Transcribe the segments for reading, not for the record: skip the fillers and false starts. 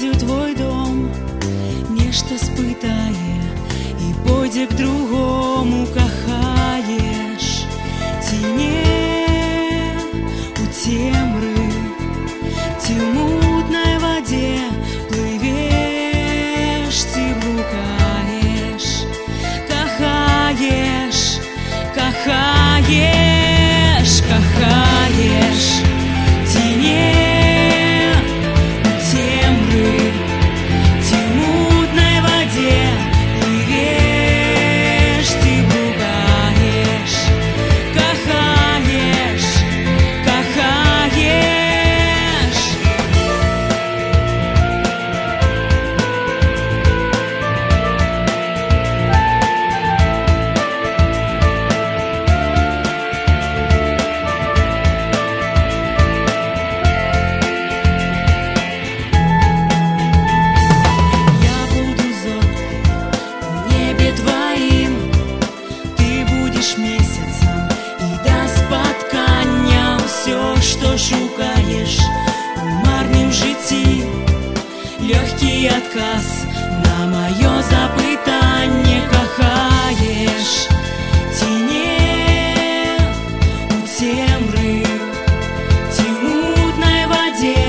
у твой дом, нешта спытае і пойдзе к другому. Кахаеш ці не у цемры, ці ў мутнай вадзе плывеш, ці блукаеш. Кахаеш, кахаеш, кахаеш ці не у цемры, ці ў мутнай вадзе плывеш, ці блукаеш. Кахаеш, кахаеш. Я буду зоркой в небе твоим, ты будешь месяцем, и до спаткання все, что шукаешь у марнім житті. Легкий отказ на мое запытание. Кахаеш ці не у цемры, ці ў мутнай вадзе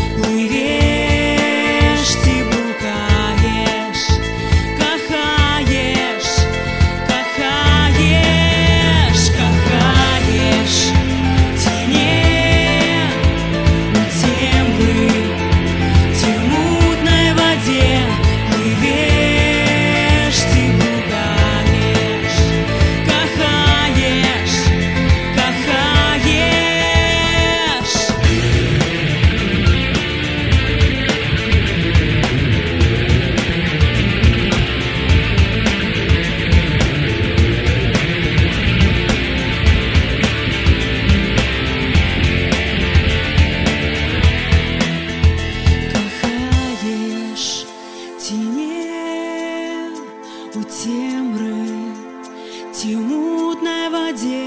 плывеш, ці блукаеш. Кахаеш, кахаеш, кахаеш ці не у цемры, ці ў мутнай вадзе плывеш, ці блукаеш. Кахаеш, кахаеш. Кахаеш ці не у цемры, ці ў мутнай вадзе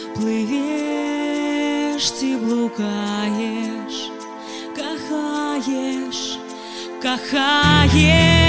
плывеш, ці блукаеш. Кахаеш, кахаеш.